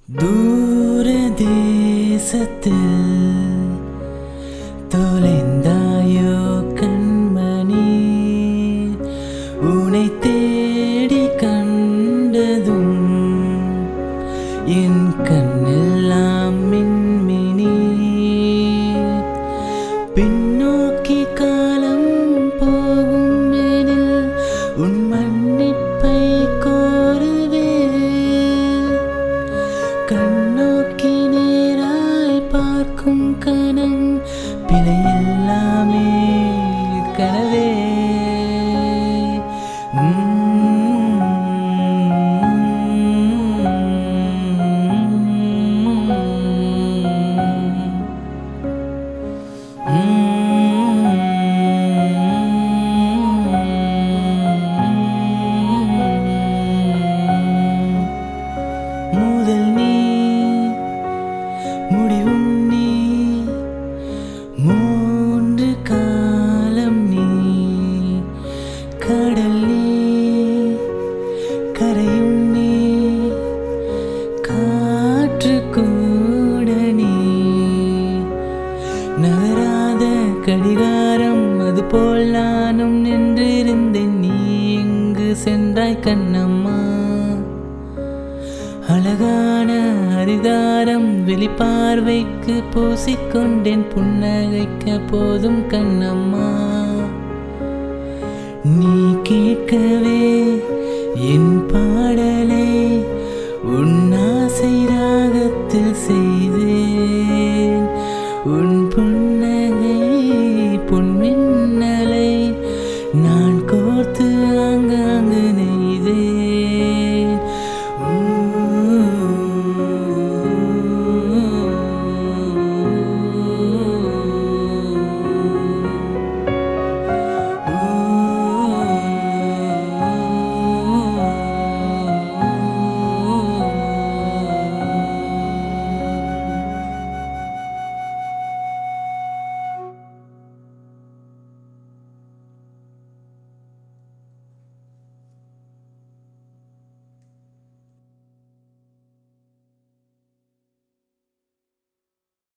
தூரதேசத்தில் தொலைந்தாயோ கண்மணி, உனை தேடி கண்டதும் என் கண்ணெல்லாம் மின்மினி. பின்னோக்கி காலம் போகும் எனில் உன் மன்னிப்பை கோருவே. கண்ணோக்கி நேராய் பார்க்கும் கணம் பிழையில்லாமே கனவே. முதல் நீ, முடிவும் நீ, மூன்று காலம் நீ. கடல் நீ, கரையும் நீ, காற்று கூட நீ. நகராத கடிகாரம் அதுபோல் நானும் நின்றிருந்தேன். நீ எங்கு சென்றாய் கண்ணம்மா? அழகான அரிதாரம் வெளிப்பார்வைக்கு பூசிக்கொண்டேன். புன்னகைக்க போதும் கண்ணம்மா. நீ கேட்கவே என் பாடலை உன் ஆசை ராகத்தில் செய்து